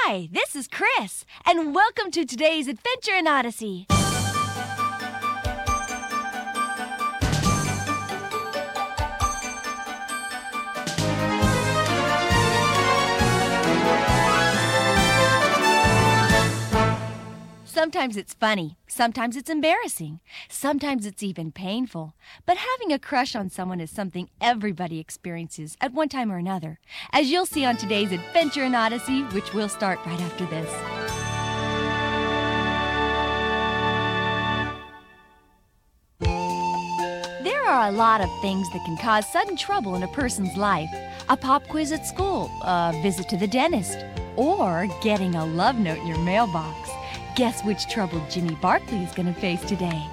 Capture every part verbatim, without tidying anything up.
Hi, this is Chris, and welcome to today's Adventure in Odyssey. Sometimes it's funny, sometimes it's embarrassing, sometimes it's even painful. But having a crush on someone is something everybody experiences at one time or another, as you'll see on today's Adventure in Odyssey, which will start right after this. There are a lot of things that can cause sudden trouble in a person's life. A pop quiz at school, a visit to the dentist, or getting a love note in your mailbox. Guess which trouble Jimmy Barkley is going to face today.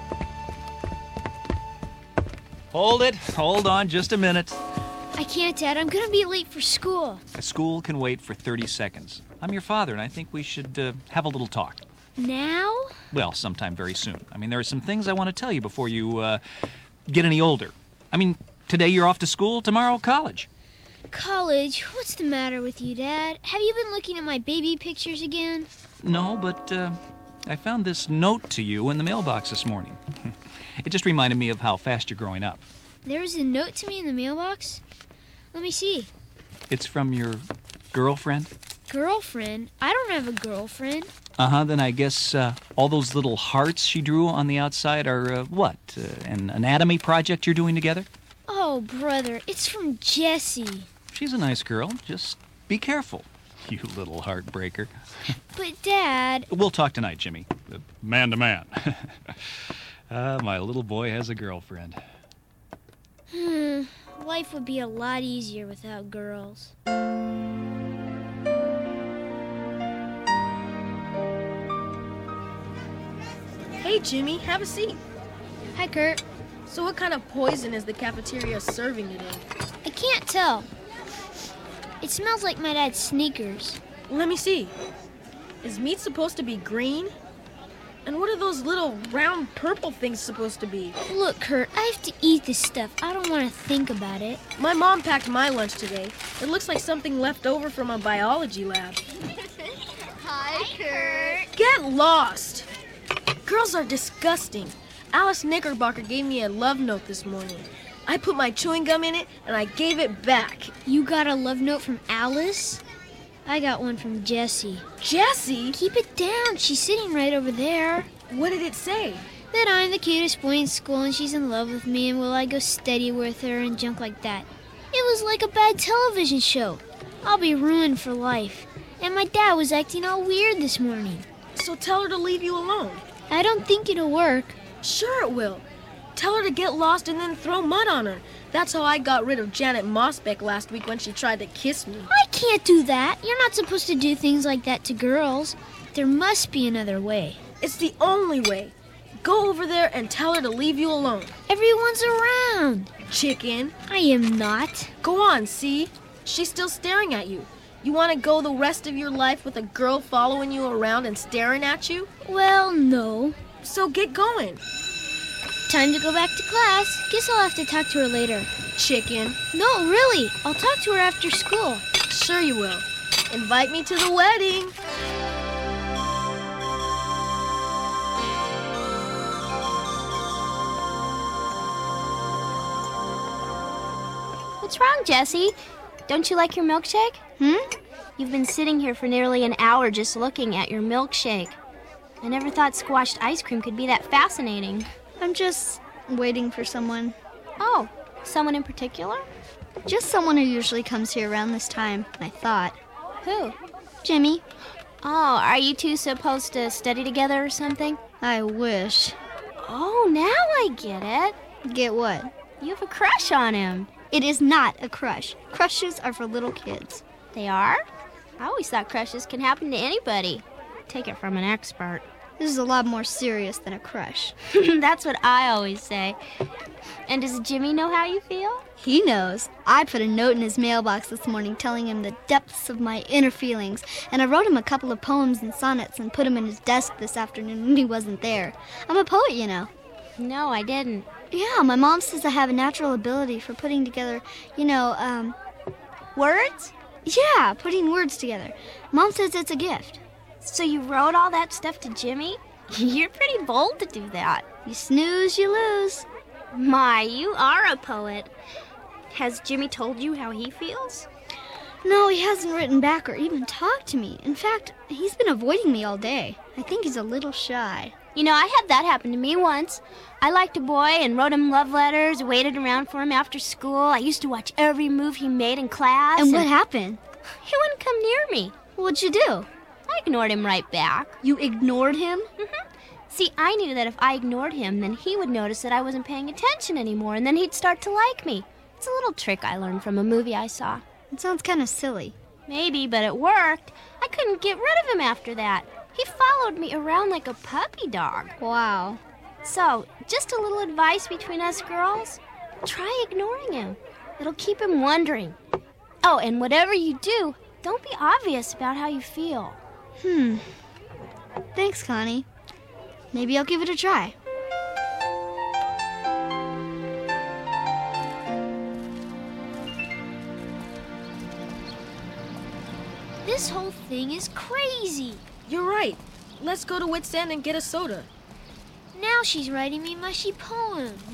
Hold it. Hold on just a minute. I can't, Dad. I'm going to be late for school. School can wait for thirty seconds. I'm your father, and I think we should uh, have a little talk. Now? Well, sometime very soon. I mean, there are some things I want to tell you before you uh, get any older. I mean, today you're off to school, tomorrow college. College? What's the matter with you, Dad? Have you been looking at my baby pictures again? No, but uh, I found this note to you in the mailbox this morning. It just reminded me of how fast you're growing up. There was a note to me in the mailbox? Let me see. It's from your girlfriend? Girlfriend? I don't have a girlfriend. Uh-huh, then I guess uh, all those little hearts she drew on the outside are, uh, what, uh, an anatomy project you're doing together? Oh, brother, it's from Jessie. She's a nice girl. Just be careful, you little heartbreaker. But, Dad... We'll talk tonight, Jimmy. Uh, man to man. uh, my little boy has a girlfriend. Hmm, life would be a lot easier without girls. Hey, Jimmy, have a seat. Hi, Kurt. So what kind of poison is the cafeteria serving today? I can't tell. It smells like my dad's sneakers. Let me see. Is meat supposed to be green? And what are those little round purple things supposed to be? Look, Kurt, I have to eat this stuff. I don't want to think about it. My mom packed my lunch today. It looks like something left over from a biology lab. Hi, Kurt. Get lost! Girls are disgusting. Alice Knickerbocker gave me a love note this morning. I put my chewing gum in it, and I gave it back. You got a love note from Alice? I got one from Jessie. Jessie? Keep it down. She's sitting right over there. What did it say? That I'm the cutest boy in school and she's in love with me and will I go steady with her and junk like that. It was like a bad television show. I'll be ruined for life. And my dad was acting all weird this morning. So tell her to leave you alone. I don't think it'll work. Sure it will. Tell her to get lost and then throw mud on her. That's how I got rid of Janet Mossbeck last week when she tried to kiss me. I can't do that. You're not supposed to do things like that to girls. There must be another way. It's the only way. Go over there and tell her to leave you alone. Everyone's around. Chicken. I am not. Go on, see? She's still staring at you. You want to go the rest of your life with a girl following you around and staring at you? Well, no. So get going. Time to go back to class. Guess I'll have to talk to her later. Chicken. No, really. I'll talk to her after school. Sure you will. Invite me to the wedding. What's wrong, Jessie? Don't you like your milkshake? Hmm? You've been sitting here for nearly an hour just looking at your milkshake. I never thought squashed ice cream could be that fascinating. I'm just waiting for someone. Oh, someone in particular? Just someone who usually comes here around this time, I thought. Who? Jimmy. Oh, are you two supposed to study together or something? I wish. Oh, now I get it. Get what? You have a crush on him. It is not a crush. Crushes are for little kids. They are? I always thought crushes can happen to anybody. Take it from an expert. This is a lot more serious than a crush. That's what I always say. And does Jimmy know how you feel? He knows. I put a note in his mailbox this morning telling him the depths of my inner feelings, and I wrote him a couple of poems and sonnets and put him in his desk this afternoon when he wasn't there. I'm a poet, you know. No, I didn't. Yeah, my mom says I have a natural ability for putting together, you know, um... Words? Yeah, putting words together. Mom says it's a gift. So you wrote all that stuff to Jimmy? You're pretty bold to do that. You snooze, you lose. My, you are a poet. Has Jimmy told you how he feels? No, he hasn't written back or even talked to me. In fact, he's been avoiding me all day. I think he's a little shy. You know, I had that happen to me once. I liked a boy and wrote him love letters, waited around for him after school. I used to watch every move he made in class. And what happened? He wouldn't come near me. What'd you do? I ignored him right back. You ignored him? Mm-hmm. See, I knew that if I ignored him, then he would notice that I wasn't paying attention anymore, and then he'd start to like me. It's a little trick I learned from a movie I saw. It sounds kind of silly. Maybe, but it worked. I couldn't get rid of him after that. He followed me around like a puppy dog. Wow. So, just a little advice between us girls. Try ignoring him. It'll keep him wondering. Oh, and whatever you do, don't be obvious about how you feel. Hmm. Thanks, Connie. Maybe I'll give it a try. This whole thing is crazy. You're right. Let's go to Wits End and get a soda. Now she's writing me mushy poems.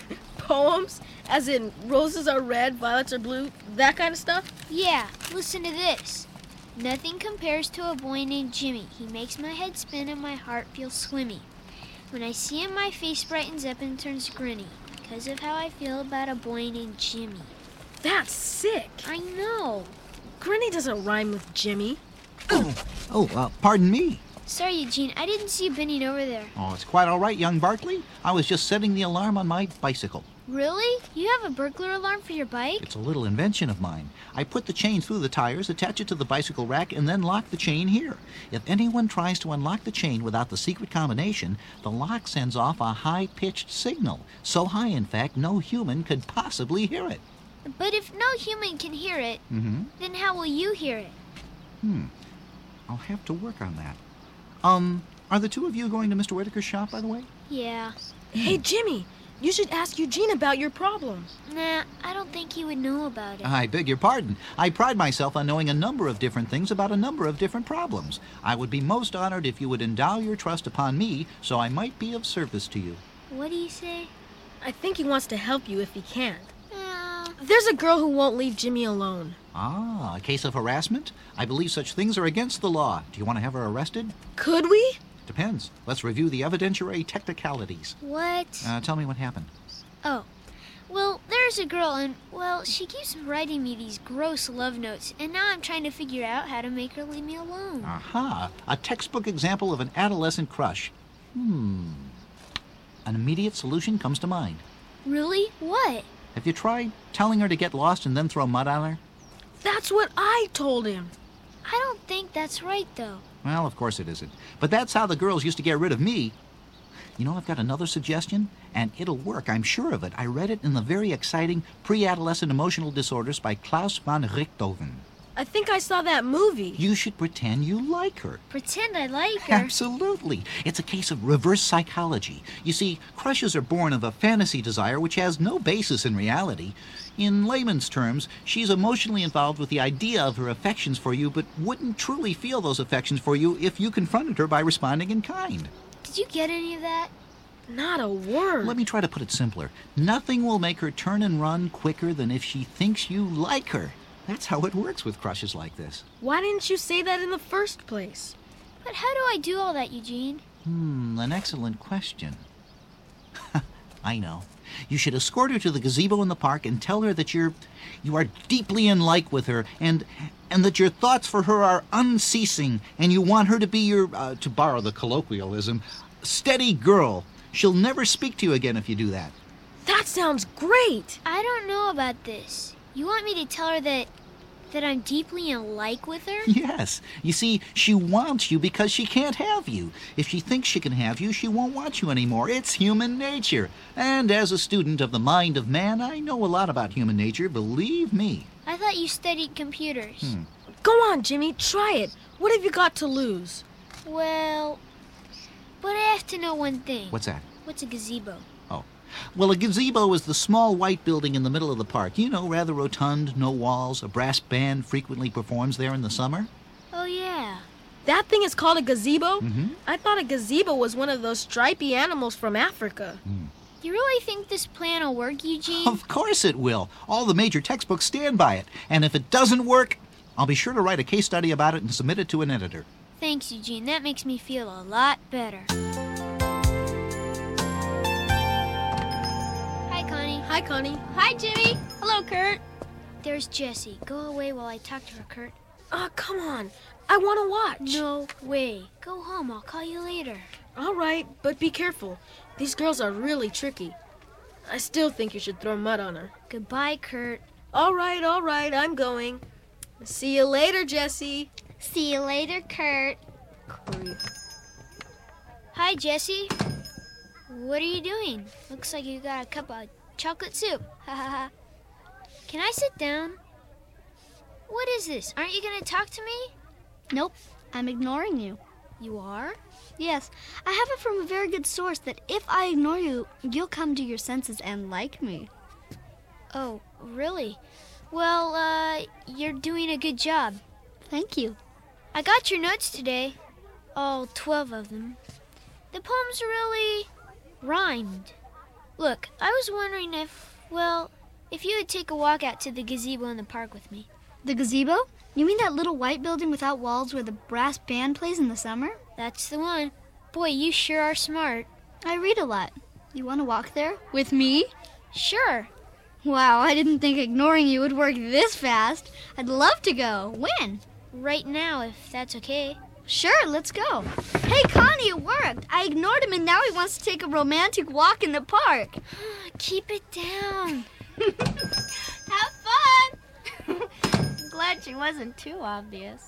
Poems? As in roses are red, violets are blue, that kind of stuff? Yeah, listen to this. Nothing compares to a boy named Jimmy. He makes my head spin and my heart feel swimmy. When I see him, my face brightens up and turns grinny because of how I feel about a boy named Jimmy. That's sick. I know. Grinny doesn't rhyme with Jimmy. Oh, oh uh, pardon me. Sorry, Eugene. I didn't see you bending over there. Oh, it's quite all right, young Bartley. I was just setting the alarm on my bicycle. Really? You have a burglar alarm for your bike? It's a little invention of mine. I put the chain through the tires, attach it to the bicycle rack, and then lock the chain here. If anyone tries to unlock the chain without the secret combination, the lock sends off a high-pitched signal. So high, in fact, no human could possibly hear it. But if no human can hear it, Mm-hmm. then how will you hear it? Hmm. I'll have to work on that. Um, are the two of you going to Mister Whitaker's shop, by the way? Yeah. Hey, Jimmy, you should ask Eugene about your problem. Nah, I don't think he would know about it. I beg your pardon. I pride myself on knowing a number of different things about a number of different problems. I would be most honored if you would endow your trust upon me so I might be of service to you. What do you say? I think he wants to help you if he can't. Uh, There's a girl who won't leave Jimmy alone. Ah, a case of harassment? I believe such things are against the law. Do you want to have her arrested? Could we? Depends. Let's review the evidentiary technicalities. what? Uh, tell me what happened. Oh. Well, there's a girl, and, well, she keeps writing me these gross love notes, and now I'm trying to figure out how to make her leave me alone. Aha, a textbook example of an adolescent crush. Hmm. An immediate solution comes to mind. Really? What? Have you tried telling her to get lost and then throw mud on her? That's what I told him. I don't think that's right, though. Well, of course it isn't. But that's how the girls used to get rid of me. You know, I've got another suggestion, and it'll work, I'm sure of it. I read it in the very exciting Pre-Adolescent Emotional Disorders by Klaus von Richthofen. I think I saw that movie. You should pretend you like her. Pretend I like her. Absolutely. It's a case of reverse psychology. You see, crushes are born of a fantasy desire which has no basis in reality. In layman's terms, she's emotionally involved with the idea of her affections for you, but wouldn't truly feel those affections for you if you confronted her by responding in kind. Did you get any of that? Not a word. Let me try to put it simpler. Nothing will make her turn and run quicker than if she thinks you like her. That's how it works with crushes like this. Why didn't you say that in the first place? But how do I do all that, Eugene? Hmm, an excellent question. I know. You should escort her to the gazebo in the park and tell her that you're you are deeply in like with her and and that your thoughts for her are unceasing and you want her to be your, uh, to borrow the colloquialism, steady girl. She'll never speak to you again if you do that. That sounds great. I don't know about this. You want me to tell her that that I'm deeply in like with her? Yes. You see, she wants you because she can't have you. If she thinks she can have you, she won't want you anymore. It's human nature. And as a student of the mind of man, I know a lot about human nature, believe me. I thought you studied computers. Hmm. Go on, Jimmy, try it. What have you got to lose? Well, but I have to know one thing. What's that? What's a gazebo? Oh, Well, a gazebo is the small white building in the middle of the park. You know, rather rotund, no walls. A brass band frequently performs there in the summer. Oh, yeah. That thing is called a gazebo? Mm-hmm. I thought a gazebo was one of those stripy animals from Africa. Mm. You really think this plan will work, Eugene? Of course it will. All the major textbooks stand by it. And if it doesn't work, I'll be sure to write a case study about it and submit it to an editor. Thanks, Eugene. That makes me feel a lot better. Hi, Connie. Hi, Connie. Hi, Jimmy. Hello, Kurt. There's Jessie. Go away while I talk to her, Kurt. Ah, uh, come on. I want to watch. No way. Go home. I'll call you later. All right, but be careful. These girls are really tricky. I still think you should throw mud on her. Goodbye, Kurt. All right, all right. I'm going. See you later, Jessie. See you later, Kurt. Creep. Hi, Jessie. What are you doing? Looks like you got a cup of chocolate soup. Ha ha ha. Can I sit down? What is this? Aren't you going to talk to me? Nope, I'm ignoring you. You are? Yes, I have it from a very good source that if I ignore you, you'll come to your senses and like me. Oh, really? Well, uh, you're doing a good job. Thank you. I got your notes today. All twelve of them. The poems really rhymed. Look, I was wondering if, well, if you would take a walk out to the gazebo in the park with me. The gazebo? You mean that little white building without walls where the brass band plays in the summer? That's the one. Boy, you sure are smart. I read a lot. You want to walk there? With me? Sure. Wow, I didn't think ignoring you would work this fast. I'd love to go. When? Right now, if that's okay. Sure, let's go. Hey, Connie, it worked. I ignored him and now he wants to take a romantic walk in the park. Keep it down. Have fun! I'm glad she wasn't too obvious.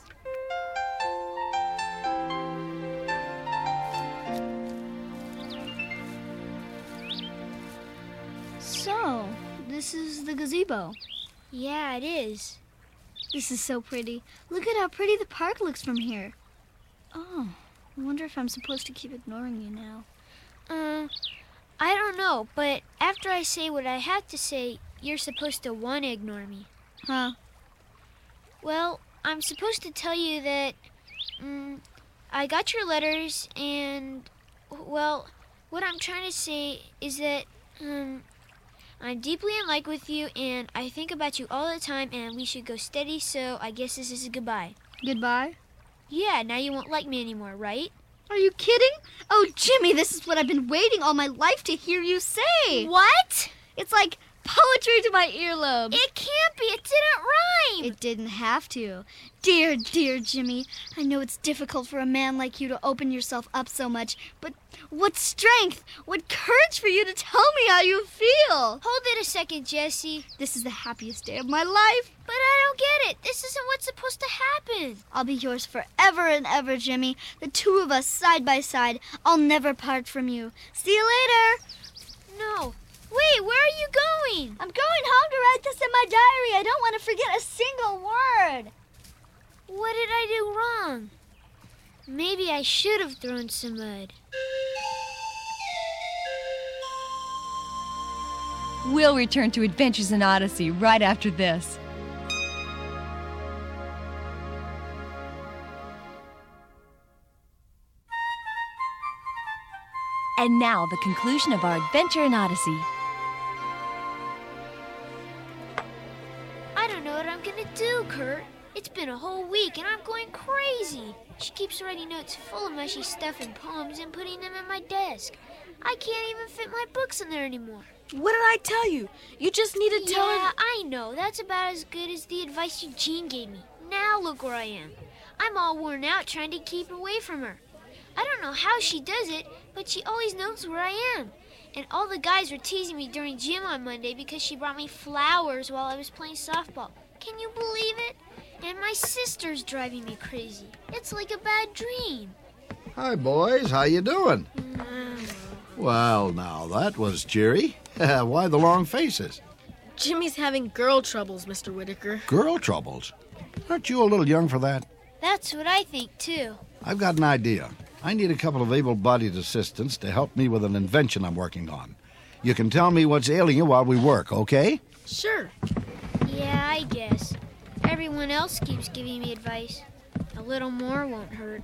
So, this is the gazebo. Yeah, it is. This is so pretty. Look at how pretty the park looks from here. Oh, I wonder if I'm supposed to keep ignoring you now. Uh, I don't know, but after I say what I have to say, you're supposed to want to ignore me. Huh? Well, I'm supposed to tell you that, um, I got your letters and, well, what I'm trying to say is that, um, I'm deeply in like with you and I think about you all the time and we should go steady, so I guess this is a goodbye. Goodbye? Yeah, now you won't like me anymore, right? Are you kidding? Oh, Jimmy, this is what I've been waiting all my life to hear you say. What? It's like poetry to my earlobe. It can't be. It didn't rhyme. It didn't have to. Dear, dear Jimmy, I know it's difficult for a man like you to open yourself up so much, but what strength, what courage for you to tell me how you feel. Hold it a second, Jessie. This is the happiest day of my life. But I don't get it. This isn't what's supposed to happen. I'll be yours forever and ever, Jimmy. The two of us side by side. I'll never part from you. See you later. No. Wait, where are you going? I'm going home to write this in my diary. I don't want to forget a single word. What did I do wrong? Maybe I should have thrown some mud. We'll return to Adventures in Odyssey right after this. And now, the conclusion of our adventure in Odyssey. I don't know what I'm gonna do, Kurt. It's been a whole week and I'm going crazy. She keeps writing notes full of mushy stuff and poems and putting them in my desk. I can't even fit my books in there anymore. What did I tell you? You just need to tell Yeah, her. I know. That's about as good as the advice Eugene gave me. Now look where I am. I'm all worn out trying to keep away from her. I don't know how she does it, but she always knows where I am. And all the guys were teasing me during gym on Monday because she brought me flowers while I was playing softball. Can you believe it? And my sister's driving me crazy. It's like a bad dream. Hi, boys. How you doing? Well, now, that was cheery. Why the long faces? Jimmy's having girl troubles, Mister Whitaker. Girl troubles? Aren't you a little young for that? That's what I think, too. I've got an idea. I need a couple of able-bodied assistants to help me with an invention I'm working on. You can tell me what's ailing you while we work, okay? Sure. Yeah, I guess. Everyone else keeps giving me advice. A little more won't hurt.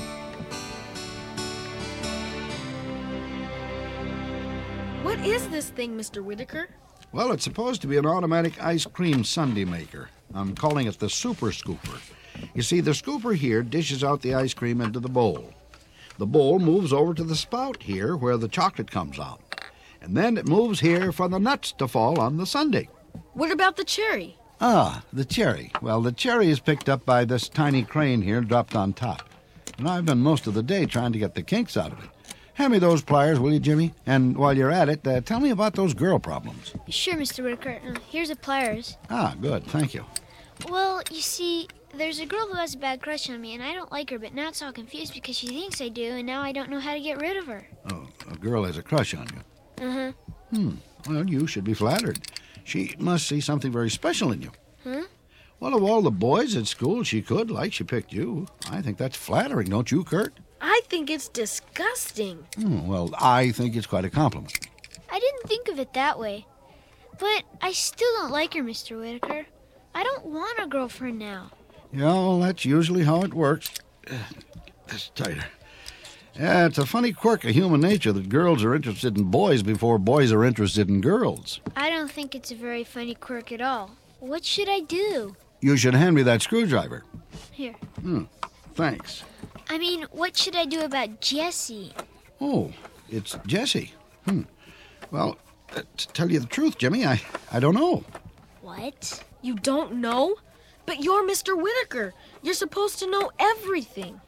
What is this thing, Mister Whitaker? Well, it's supposed to be an automatic ice cream sundae maker. I'm calling it the Super Scooper. You see, the scooper here dishes out the ice cream into the bowl. The bowl moves over to the spout here where the chocolate comes out. And then it moves here for the nuts to fall on the sundae. What about the cherry? Ah, the cherry. Well, the cherry is picked up by this tiny crane here dropped on top. And I've been most of the day trying to get the kinks out of it. Hand me those pliers, will you, Jimmy? And while you're at it, uh, tell me about those girl problems. Sure, Mister Whitaker. Uh, here's the pliers. Ah, good. Thank you. Well, you see, there's a girl who has a bad crush on me, and I don't like her, but now it's all confused because she thinks I do, and now I don't know how to get rid of her. Oh, a girl has a crush on you. Uh-huh. Hmm. Well, you should be flattered. She must see something very special in you. Huh? Well, of all the boys at school she could like, she picked you. I think that's flattering, don't you, Kurt? I think it's disgusting. Hmm, well, I think it's quite a compliment. I didn't think of it that way. But I still don't like her, Mister Whitaker. I don't want a girlfriend now. Yeah, well, that's usually how it works. That's tighter. Yeah, it's a funny quirk of human nature that girls are interested in boys before boys are interested in girls. I don't think it's a very funny quirk at all. What should I do? You should hand me that screwdriver. Here. Hmm, thanks. I mean, what should I do about Jessie? Oh, it's Jessie. Hmm. Well, uh, to tell you the truth, Jimmy, I, I don't know. What? You don't know? But you're Mister Whitaker. You're supposed to know everything.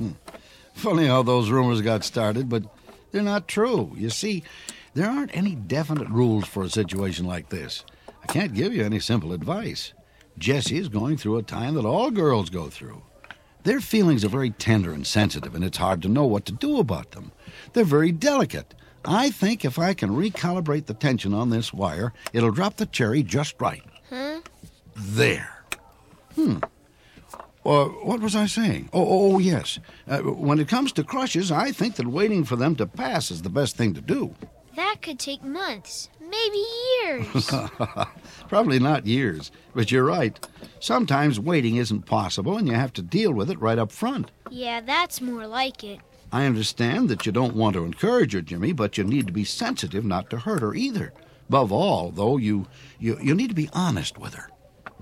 Funny how those rumors got started, but they're not true. You see, there aren't any definite rules for a situation like this. I can't give you any simple advice. Jessie is going through a time that all girls go through. Their feelings are very tender and sensitive, and it's hard to know what to do about them. They're very delicate. I think if I can recalibrate the tension on this wire, it'll drop the cherry just right. Huh? There. Hmm. Uh, what was I saying? Oh, oh yes. Uh, when it comes to crushes, I think that waiting for them to pass is the best thing to do. That could take months, maybe years. Probably not years, but you're right. Sometimes waiting isn't possible, and you have to deal with it right up front. Yeah, that's more like it. I understand that you don't want to encourage her, Jimmy, but you need to be sensitive not to hurt her either. Above all, though, you, you, you need to be honest with her.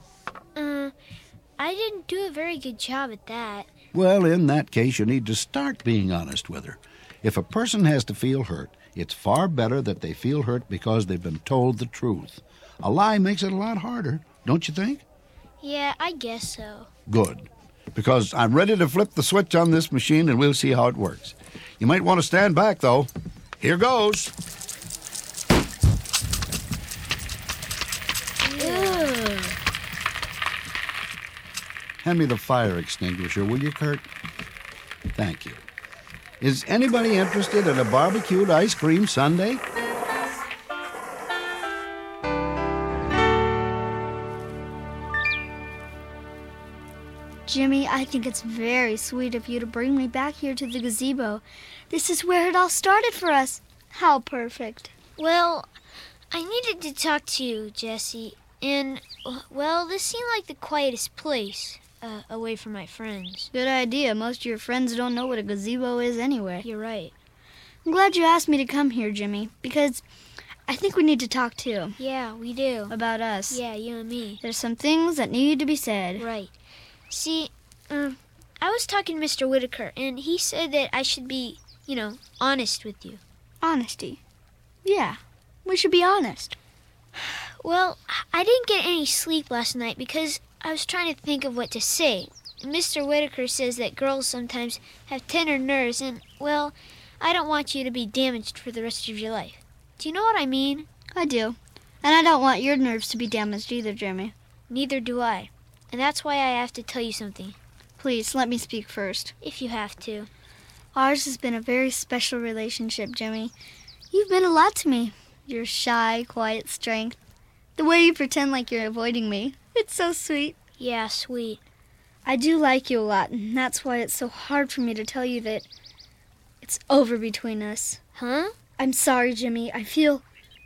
Uh, I didn't do a very good job at that. Well, in that case, you need to start being honest with her. If a person has to feel hurt, it's far better that they feel hurt because they've been told the truth. A lie makes it a lot harder, don't you think? Yeah, I guess so. Good. Because I'm ready to flip the switch on this machine and we'll see how it works. You might want to stand back, though. Here goes. Ugh. Hand me the fire extinguisher, will you, Kurt? Thank you. Is anybody interested in a barbecued ice cream sundae? Jimmy, I think it's very sweet of you to bring me back here to the gazebo. This is where it all started for us. How perfect. Well, I needed to talk to you, Jessie. And, well, this seemed like the quietest place, uh, away from my friends. Good idea. Most of your friends don't know what a gazebo is anyway. You're right. I'm glad you asked me to come here, Jimmy, because I think we need to talk, too. Yeah, we do. About us. Yeah, you and me. There's some things that need to be said. Right. See, um, I was talking to Mister Whitaker, and he said that I should be, you know, honest with you. Honesty. Yeah, we should be honest. Well, I didn't get any sleep last night because I was trying to think of what to say. Mister Whitaker says that girls sometimes have tender nerves, and, well, I don't want you to be damaged for the rest of your life. Do you know what I mean? I do. And I don't want your nerves to be damaged either, Jimmy. Neither do I. And that's why I have to tell you something. Please, let me speak first. If you have to. Ours has been a very special relationship, Jimmy. You've been a lot to me. Your shy, quiet strength. The way you pretend like you're avoiding me. It's so sweet. Yeah, sweet. I do like you a lot, and that's why it's so hard for me to tell you that it's over between us. Huh? I'm sorry, Jimmy. I feel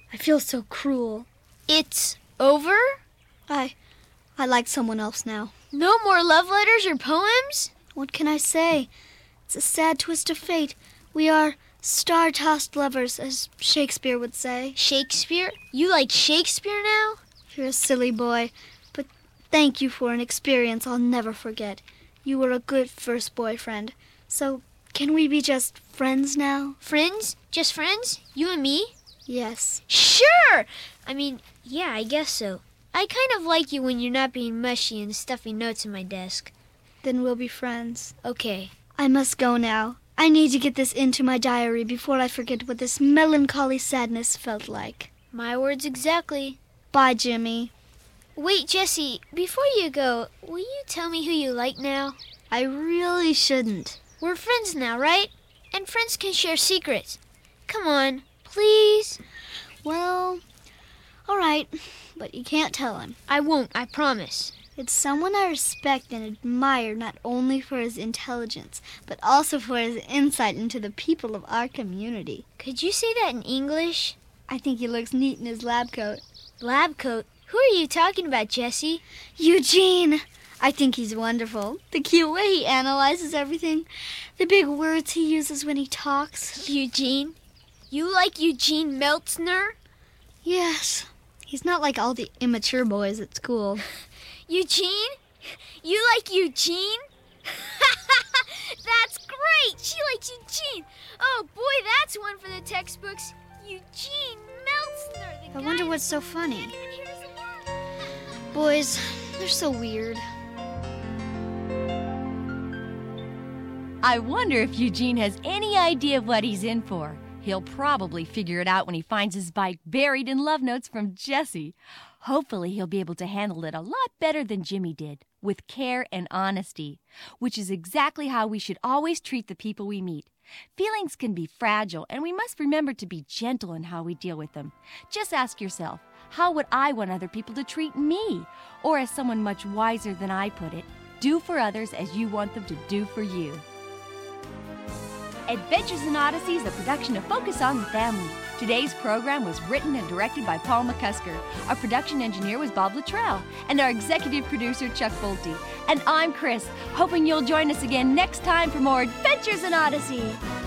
I feel so cruel. It's over? I... I like someone else now. No more love letters or poems? What can I say? It's a sad twist of fate. We are star-tossed lovers, as Shakespeare would say. Shakespeare? You like Shakespeare now? You're a silly boy, but thank you for an experience I'll never forget. You were a good first boyfriend. So, can we be just friends now? Friends? Just friends? You and me? Yes. Sure! I mean, yeah, I guess so. I kind of like you when you're not being mushy and stuffing notes in my desk. Then we'll be friends. Okay. I must go now. I need to get this into my diary before I forget what this melancholy sadness felt like. My words exactly. Bye, Jimmy. Wait, Jessie, before you go, will you tell me who you like now? I really shouldn't. We're friends now, right? And friends can share secrets. Come on, please. Well, all right, but you can't tell him. I won't, I promise. It's someone I respect and admire not only for his intelligence, but also for his insight into the people of our community. Could you say that in English? I think he looks neat in his lab coat. Lab coat? Who are you talking about, Jessie? Eugene! I think he's wonderful. The cute way he analyzes everything. The big words he uses when he talks. Eugene? You like Eugene Meltzner? Yes. He's not like all the immature boys at school. Eugene? You like Eugene? That's great! She likes Eugene. Oh, boy, that's one for the textbooks. Eugene Meltzner. I wonder what's so funny. Boys, they're so weird. I wonder if Eugene has any idea of what he's in for. He'll probably figure it out when he finds his bike buried in love notes from Jessie. Hopefully he'll be able to handle it a lot better than Jimmy did, with care and honesty, which is exactly how we should always treat the people we meet. Feelings can be fragile, and we must remember to be gentle in how we deal with them. Just ask yourself, how would I want other people to treat me? Or as someone much wiser than I put it, do for others as you want them to do for you. Adventures in Odyssey is a production of Focus on the Family. Today's program was written and directed by Paul McCusker. Our production engineer was Bob Luttrell, and our executive producer, Chuck Bolte. And I'm Chris, hoping you'll join us again next time for more Adventures in Odyssey.